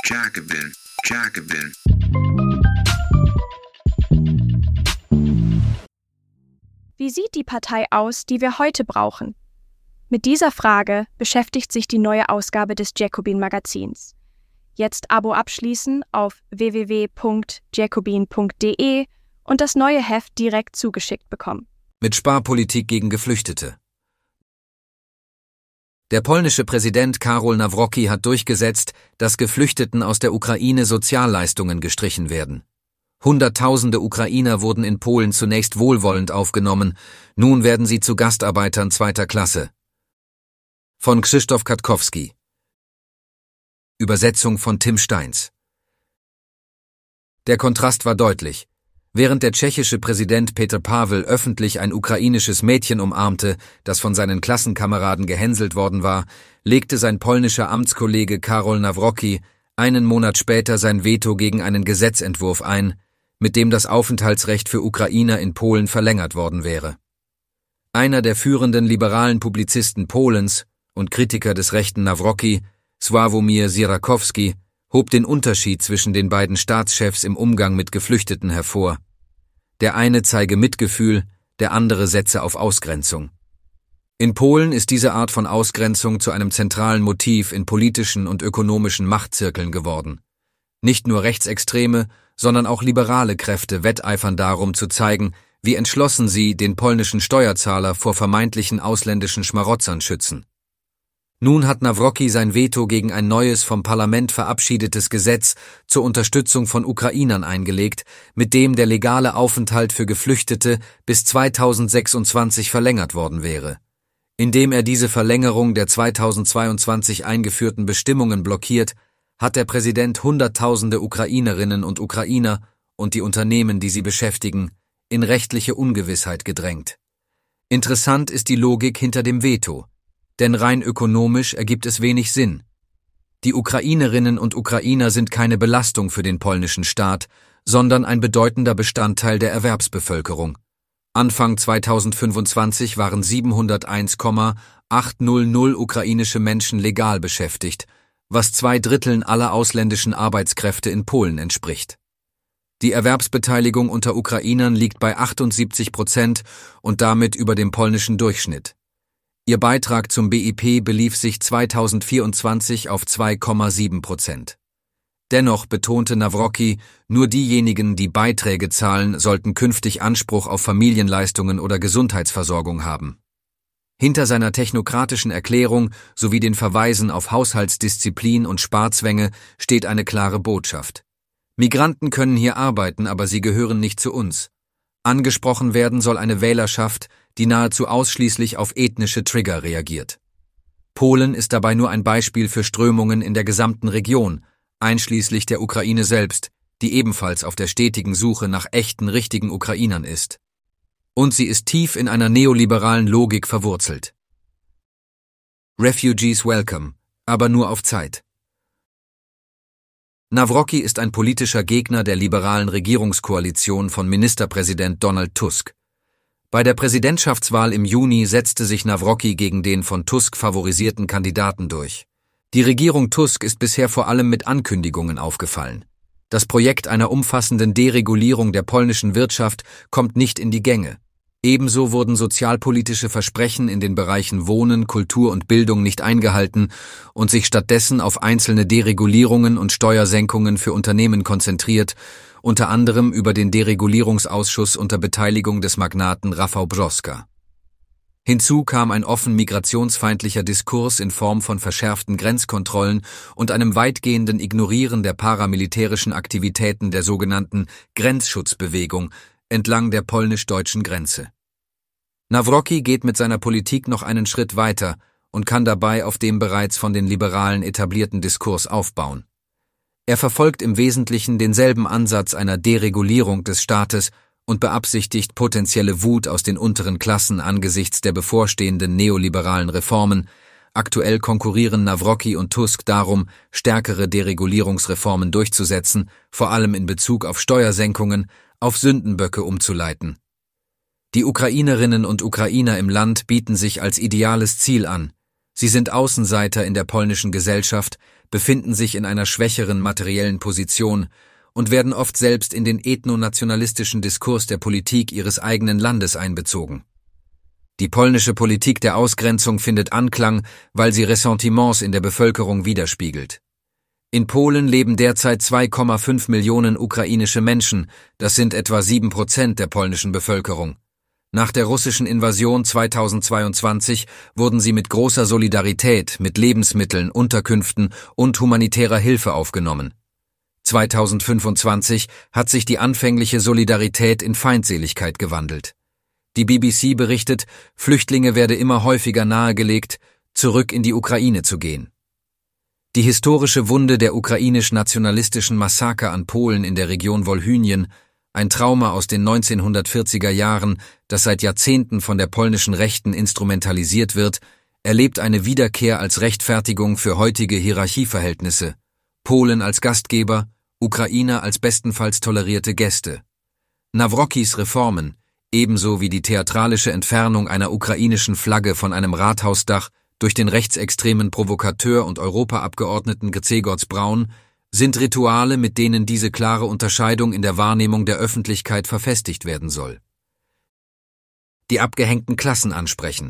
Jacobin, Jacobin. Wie sieht die Partei aus, die wir heute brauchen? Mit dieser Frage beschäftigt sich die neue Ausgabe des Jacobin-Magazins. Jetzt Abo abschließen auf www.jacobin.de und das neue Heft direkt zugeschickt bekommen. Mit Sparpolitik gegen Geflüchtete. Der polnische Präsident Karol Nawrocki hat durchgesetzt, dass Geflüchteten aus der Ukraine Sozialleistungen gestrichen werden. Hunderttausende Ukrainer wurden in Polen zunächst wohlwollend aufgenommen, nun werden sie zu Gastarbeitern zweiter Klasse. Von Krzysztof Katkowski. Übersetzung von Tim Steins. Der Kontrast war deutlich. Während der tschechische Präsident Petr Pavel öffentlich ein ukrainisches Mädchen umarmte, das von seinen Klassenkameraden gehänselt worden war, legte sein polnischer Amtskollege Karol Nawrocki einen Monat später sein Veto gegen einen Gesetzentwurf ein, mit dem das Aufenthaltsrecht für Ukrainer in Polen verlängert worden wäre. Einer der führenden liberalen Publizisten Polens und Kritiker des rechten Nawrocki, Sławomir Sirakowski, hob den Unterschied zwischen den beiden Staatschefs im Umgang mit Geflüchteten hervor. Der eine zeige Mitgefühl, der andere setze auf Ausgrenzung. In Polen ist diese Art von Ausgrenzung zu einem zentralen Motiv in politischen und ökonomischen Machtzirkeln geworden. Nicht nur Rechtsextreme, sondern auch liberale Kräfte wetteifern darum zu zeigen, wie entschlossen sie den polnischen Steuerzahler vor vermeintlichen ausländischen Schmarotzern schützen. Nun hat Nawrocki sein Veto gegen ein neues vom Parlament verabschiedetes Gesetz zur Unterstützung von Ukrainern eingelegt, mit dem der legale Aufenthalt für Geflüchtete bis 2026 verlängert worden wäre. Indem er diese Verlängerung der 2022 eingeführten Bestimmungen blockiert, hat der Präsident Hunderttausende Ukrainerinnen und Ukrainer und die Unternehmen, die sie beschäftigen, in rechtliche Ungewissheit gedrängt. Interessant ist die Logik hinter dem Veto. Denn rein ökonomisch ergibt es wenig Sinn. Die Ukrainerinnen und Ukrainer sind keine Belastung für den polnischen Staat, sondern ein bedeutender Bestandteil der Erwerbsbevölkerung. Anfang 2025 waren 701,800 ukrainische Menschen legal beschäftigt, was 2/3 aller ausländischen Arbeitskräfte in Polen entspricht. Die Erwerbsbeteiligung unter Ukrainern liegt bei 78% und damit über dem polnischen Durchschnitt. Ihr Beitrag zum BIP belief sich 2024 auf 2,7%. Dennoch betonte Nawrocki, nur diejenigen, die Beiträge zahlen, sollten künftig Anspruch auf Familienleistungen oder Gesundheitsversorgung haben. Hinter seiner technokratischen Erklärung sowie den Verweisen auf Haushaltsdisziplin und Sparzwänge steht eine klare Botschaft. Migranten können hier arbeiten, aber sie gehören nicht zu uns. Angesprochen werden soll eine Wählerschaft, die nahezu ausschließlich auf ethnische Trigger reagiert. Polen ist dabei nur ein Beispiel für Strömungen in der gesamten Region, einschließlich der Ukraine selbst, die ebenfalls auf der stetigen Suche nach echten, richtigen Ukrainern ist. Und sie ist tief in einer neoliberalen Logik verwurzelt. Refugees welcome, aber nur auf Zeit. Nawrocki ist ein politischer Gegner der liberalen Regierungskoalition von Ministerpräsident Donald Tusk. Bei der Präsidentschaftswahl im Juni setzte sich Nawrocki gegen den von Tusk favorisierten Kandidaten durch. Die Regierung Tusk ist bisher vor allem mit Ankündigungen aufgefallen. Das Projekt einer umfassenden Deregulierung der polnischen Wirtschaft kommt nicht in die Gänge. Ebenso wurden sozialpolitische Versprechen in den Bereichen Wohnen, Kultur und Bildung nicht eingehalten und sich stattdessen auf einzelne Deregulierungen und Steuersenkungen für Unternehmen konzentriert, unter anderem über den Deregulierungsausschuss unter Beteiligung des Magnaten Rafał Brzoska. Hinzu kam ein offen migrationsfeindlicher Diskurs in Form von verschärften Grenzkontrollen und einem weitgehenden Ignorieren der paramilitärischen Aktivitäten der sogenannten Grenzschutzbewegung entlang der polnisch-deutschen Grenze. Nawrocki geht mit seiner Politik noch einen Schritt weiter und kann dabei auf dem bereits von den Liberalen etablierten Diskurs aufbauen. Er verfolgt im Wesentlichen denselben Ansatz einer Deregulierung des Staates und beabsichtigt potenzielle Wut aus den unteren Klassen angesichts der bevorstehenden neoliberalen Reformen. Aktuell konkurrieren Nawrocki und Tusk darum, stärkere Deregulierungsreformen durchzusetzen, vor allem in Bezug auf Steuersenkungen, auf Sündenböcke umzuleiten. Die Ukrainerinnen und Ukrainer im Land bieten sich als ideales Ziel an. Sie sind Außenseiter in der polnischen Gesellschaft, befinden sich in einer schwächeren materiellen Position und werden oft selbst in den ethnonationalistischen Diskurs der Politik ihres eigenen Landes einbezogen. Die polnische Politik der Ausgrenzung findet Anklang, weil sie Ressentiments in der Bevölkerung widerspiegelt. In Polen leben derzeit 2,5 Millionen ukrainische Menschen, das sind etwa 7% der polnischen Bevölkerung. Nach der russischen Invasion 2022 wurden sie mit großer Solidarität, mit Lebensmitteln, Unterkünften und humanitärer Hilfe aufgenommen. 2025 hat sich die anfängliche Solidarität in Feindseligkeit gewandelt. Die BBC berichtet, Flüchtlinge werde immer häufiger nahegelegt, zurück in die Ukraine zu gehen. Die historische Wunde der ukrainisch-nationalistischen Massaker an Polen in der Region Wolhynien, ein Trauma aus den 1940er Jahren, das seit Jahrzehnten von der polnischen Rechten instrumentalisiert wird, erlebt eine Wiederkehr als Rechtfertigung für heutige Hierarchieverhältnisse. Polen als Gastgeber, Ukrainer als bestenfalls tolerierte Gäste. Nawrockis Reformen, ebenso wie die theatralische Entfernung einer ukrainischen Flagge von einem Rathausdach durch den rechtsextremen Provokateur und Europaabgeordneten Grzegorz Braun, sind Rituale, mit denen diese klare Unterscheidung in der Wahrnehmung der Öffentlichkeit verfestigt werden soll. Die abgehängten Klassen ansprechen.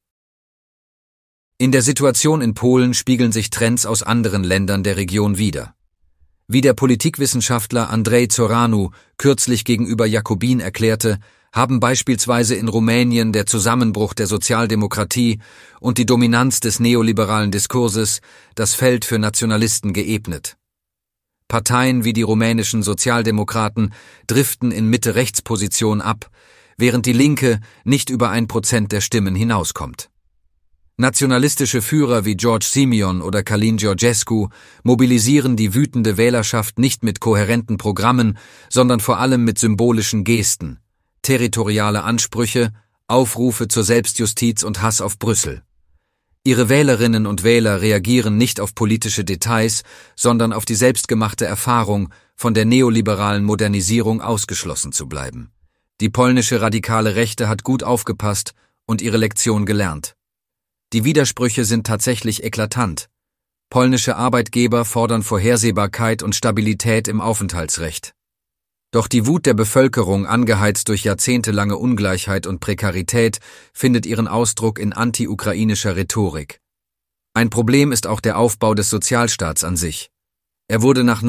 In der Situation in Polen spiegeln sich Trends aus anderen Ländern der Region wider. Wie der Politikwissenschaftler Andrzej Zoranu kürzlich gegenüber Jacobin erklärte, haben beispielsweise in Rumänien der Zusammenbruch der Sozialdemokratie und die Dominanz des neoliberalen Diskurses das Feld für Nationalisten geebnet. Parteien wie die rumänischen Sozialdemokraten driften in Mitte-Rechts-Position ab, während die Linke nicht über 1% der Stimmen hinauskommt. Nationalistische Führer wie George Simeon oder Călin Georgescu mobilisieren die wütende Wählerschaft nicht mit kohärenten Programmen, sondern vor allem mit symbolischen Gesten, territoriale Ansprüche, Aufrufe zur Selbstjustiz und Hass auf Brüssel. Ihre Wählerinnen und Wähler reagieren nicht auf politische Details, sondern auf die selbstgemachte Erfahrung, von der neoliberalen Modernisierung ausgeschlossen zu bleiben. Die polnische radikale Rechte hat gut aufgepasst und ihre Lektion gelernt. Die Widersprüche sind tatsächlich eklatant. Polnische Arbeitgeber fordern Vorhersehbarkeit und Stabilität im Aufenthaltsrecht. Doch die Wut der Bevölkerung, angeheizt durch jahrzehntelange Ungleichheit und Prekarität, findet ihren Ausdruck in anti-ukrainischer Rhetorik. Ein Problem ist auch der Aufbau des Sozialstaats an sich. Er wurde nach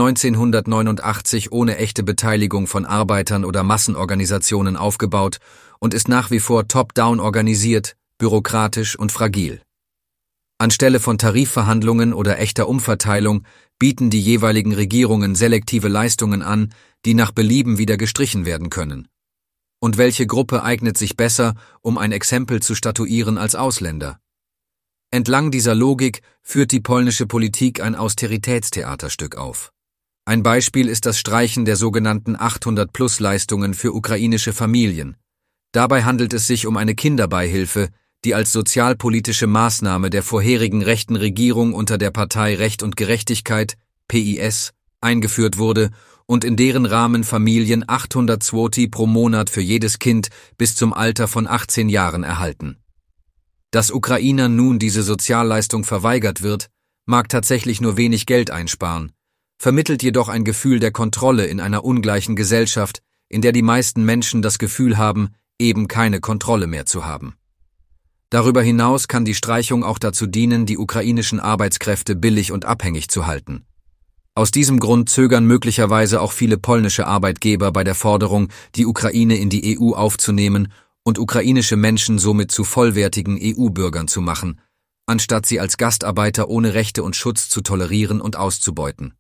1989 ohne echte Beteiligung von Arbeitern oder Massenorganisationen aufgebaut und ist nach wie vor top-down organisiert, bürokratisch und fragil. Anstelle von Tarifverhandlungen oder echter Umverteilung bieten die jeweiligen Regierungen selektive Leistungen an, die nach Belieben wieder gestrichen werden können. Und welche Gruppe eignet sich besser, um ein Exempel zu statuieren als Ausländer? Entlang dieser Logik führt die polnische Politik ein Austeritätstheaterstück auf. Ein Beispiel ist das Streichen der sogenannten 800-Plus-Leistungen für ukrainische Familien. Dabei handelt es sich um eine Kinderbeihilfe, die als sozialpolitische Maßnahme der vorherigen rechten Regierung unter der Partei Recht und Gerechtigkeit, PiS, eingeführt wurde und in deren Rahmen Familien 800 zloty pro Monat für jedes Kind bis zum Alter von 18 Jahren erhalten. Dass Ukrainern nun diese Sozialleistung verweigert wird, mag tatsächlich nur wenig Geld einsparen, vermittelt jedoch ein Gefühl der Kontrolle in einer ungleichen Gesellschaft, in der die meisten Menschen das Gefühl haben, eben keine Kontrolle mehr zu haben. Darüber hinaus kann die Streichung auch dazu dienen, die ukrainischen Arbeitskräfte billig und abhängig zu halten. Aus diesem Grund zögern möglicherweise auch viele polnische Arbeitgeber bei der Forderung, die Ukraine in die EU aufzunehmen und ukrainische Menschen somit zu vollwertigen EU-Bürgern zu machen, anstatt sie als Gastarbeiter ohne Rechte und Schutz zu tolerieren und auszubeuten.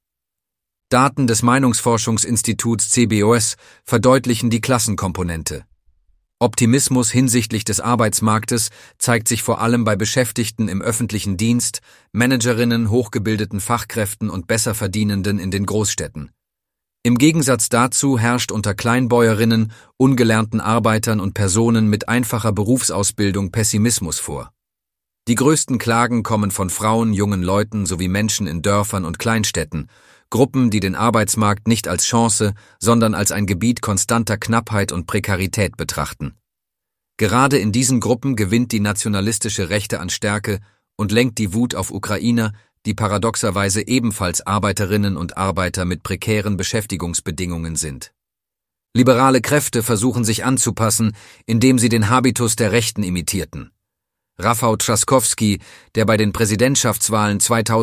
Daten des Meinungsforschungsinstituts CBOS verdeutlichen die Klassenkomponente. Optimismus hinsichtlich des Arbeitsmarktes zeigt sich vor allem bei Beschäftigten im öffentlichen Dienst, Managerinnen, hochgebildeten Fachkräften und Besserverdienenden in den Großstädten. Im Gegensatz dazu herrscht unter Kleinbäuerinnen, ungelernten Arbeitern und Personen mit einfacher Berufsausbildung Pessimismus vor. Die größten Klagen kommen von Frauen, jungen Leuten sowie Menschen in Dörfern und Kleinstädten, Gruppen, die den Arbeitsmarkt nicht als Chance, sondern als ein Gebiet konstanter Knappheit und Prekarität betrachten. Gerade in diesen Gruppen gewinnt die nationalistische Rechte an Stärke und lenkt die Wut auf Ukrainer, die paradoxerweise ebenfalls Arbeiterinnen und Arbeiter mit prekären Beschäftigungsbedingungen sind. Liberale Kräfte versuchen sich anzupassen, indem sie den Habitus der Rechten imitierten. Rafał Trzaskowski, der bei den Präsidentschaftswahlen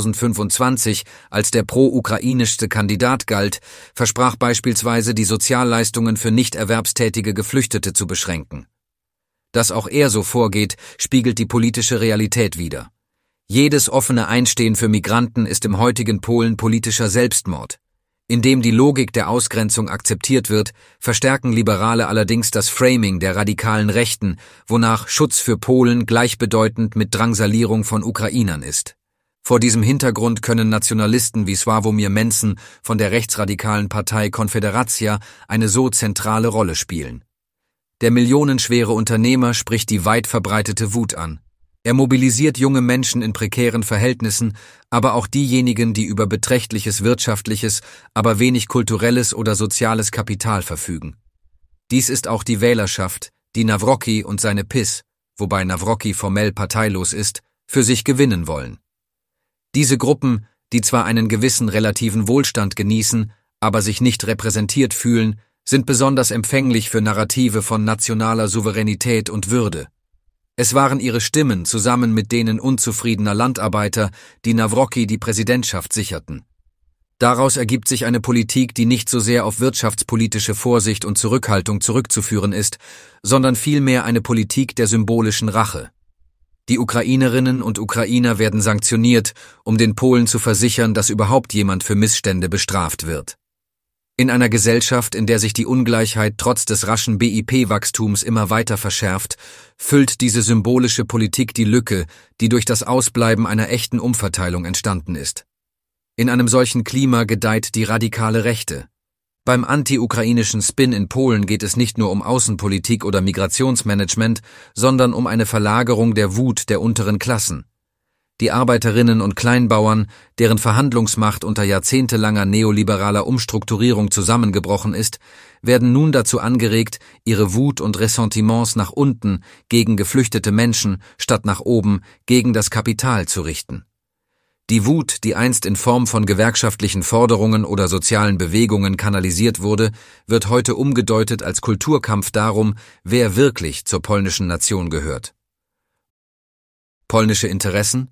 2025 als der pro-ukrainischste Kandidat galt, versprach beispielsweise, die Sozialleistungen für nicht erwerbstätige Geflüchtete zu beschränken. Dass auch er so vorgeht, spiegelt die politische Realität wider. Jedes offene Einstehen für Migranten ist im heutigen Polen politischer Selbstmord. Indem die Logik der Ausgrenzung akzeptiert wird, verstärken Liberale allerdings das Framing der radikalen Rechten, wonach Schutz für Polen gleichbedeutend mit Drangsalierung von Ukrainern ist. Vor diesem Hintergrund können Nationalisten wie Sławomir Mencen von der rechtsradikalen Partei Konfederacja eine so zentrale Rolle spielen. Der millionenschwere Unternehmer spricht die weit verbreitete Wut an. Er mobilisiert junge Menschen in prekären Verhältnissen, aber auch diejenigen, die über beträchtliches wirtschaftliches, aber wenig kulturelles oder soziales Kapital verfügen. Dies ist auch die Wählerschaft, die Nawrocki und seine PiS, wobei Nawrocki formell parteilos ist, für sich gewinnen wollen. Diese Gruppen, die zwar einen gewissen relativen Wohlstand genießen, aber sich nicht repräsentiert fühlen, sind besonders empfänglich für Narrative von nationaler Souveränität und Würde. Es waren ihre Stimmen zusammen mit denen unzufriedener Landarbeiter, die Nawrocki die Präsidentschaft sicherten. Daraus ergibt sich eine Politik, die nicht so sehr auf wirtschaftspolitische Vorsicht und Zurückhaltung zurückzuführen ist, sondern vielmehr eine Politik der symbolischen Rache. Die Ukrainerinnen und Ukrainer werden sanktioniert, um den Polen zu versichern, dass überhaupt jemand für Missstände bestraft wird. In einer Gesellschaft, in der sich die Ungleichheit trotz des raschen BIP-Wachstums immer weiter verschärft, füllt diese symbolische Politik die Lücke, die durch das Ausbleiben einer echten Umverteilung entstanden ist. In einem solchen Klima gedeiht die radikale Rechte. Beim anti-ukrainischen Spin in Polen geht es nicht nur um Außenpolitik oder Migrationsmanagement, sondern um eine Verlagerung der Wut der unteren Klassen. Die Arbeiterinnen und Kleinbauern, deren Verhandlungsmacht unter jahrzehntelanger neoliberaler Umstrukturierung zusammengebrochen ist, werden nun dazu angeregt, ihre Wut und Ressentiments nach unten gegen geflüchtete Menschen statt nach oben gegen das Kapital zu richten. Die Wut, die einst in Form von gewerkschaftlichen Forderungen oder sozialen Bewegungen kanalisiert wurde, wird heute umgedeutet als Kulturkampf darum, wer wirklich zur polnischen Nation gehört. Polnische Interessen?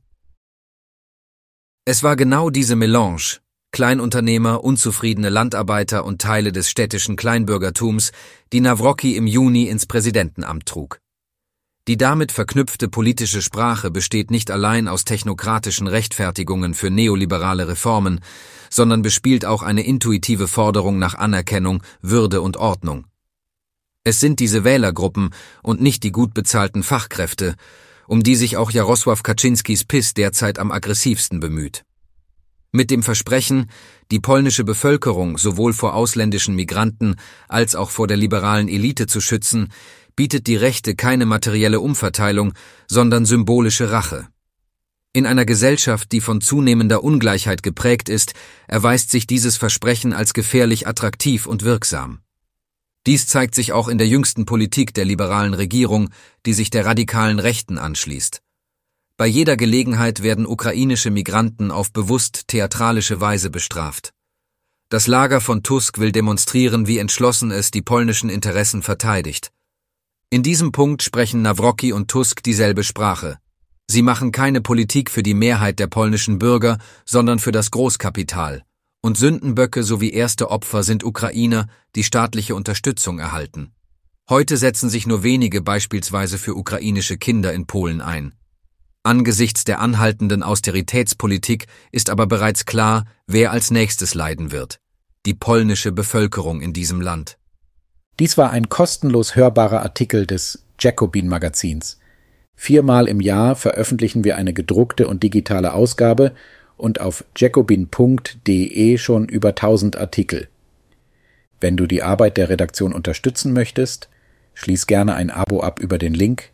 Es war genau diese Melange, Kleinunternehmer, unzufriedene Landarbeiter und Teile des städtischen Kleinbürgertums, die Nawrocki im Juni ins Präsidentenamt trug. Die damit verknüpfte politische Sprache besteht nicht allein aus technokratischen Rechtfertigungen für neoliberale Reformen, sondern bespielt auch eine intuitive Forderung nach Anerkennung, Würde und Ordnung. Es sind diese Wählergruppen und nicht die gut bezahlten Fachkräfte, um die sich auch Jarosław Kaczynskis PiS derzeit am aggressivsten bemüht. Mit dem Versprechen, die polnische Bevölkerung sowohl vor ausländischen Migranten als auch vor der liberalen Elite zu schützen, bietet die Rechte keine materielle Umverteilung, sondern symbolische Rache. In einer Gesellschaft, die von zunehmender Ungleichheit geprägt ist, erweist sich dieses Versprechen als gefährlich attraktiv und wirksam. Dies zeigt sich auch in der jüngsten Politik der liberalen Regierung, die sich der radikalen Rechten anschließt. Bei jeder Gelegenheit werden ukrainische Migranten auf bewusst theatralische Weise bestraft. Das Lager von Tusk will demonstrieren, wie entschlossen es die polnischen Interessen verteidigt. In diesem Punkt sprechen Nawrocki und Tusk dieselbe Sprache. Sie machen keine Politik für die Mehrheit der polnischen Bürger, sondern für das Großkapital. Und Sündenböcke sowie erste Opfer sind Ukrainer, die staatliche Unterstützung erhalten. Heute setzen sich nur wenige beispielsweise für ukrainische Kinder in Polen ein. Angesichts der anhaltenden Austeritätspolitik ist aber bereits klar, wer als nächstes leiden wird: die polnische Bevölkerung in diesem Land. Dies war ein kostenlos hörbarer Artikel des Jacobin-Magazins. 4-mal im Jahr veröffentlichen wir eine gedruckte und digitale Ausgabe und auf jacobin.de schon über 1000 Artikel. Wenn du die Arbeit der Redaktion unterstützen möchtest, schließ gerne ein Abo ab über den Link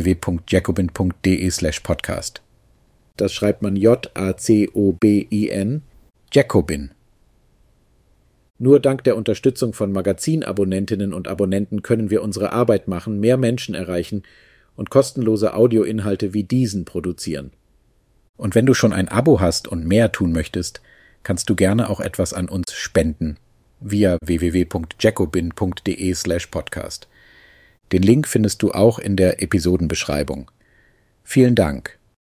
www.jacobin.de/podcast. Das schreibt man Jacobin, Jacobin. Nur dank der Unterstützung von Magazinabonnentinnen und Abonnenten können wir unsere Arbeit machen, mehr Menschen erreichen und kostenlose Audioinhalte wie diesen produzieren. Und wenn du schon ein Abo hast und mehr tun möchtest, kannst du gerne auch etwas an uns spenden via www.jacobin.de/podcast. Den Link findest du auch in der Episodenbeschreibung. Vielen Dank.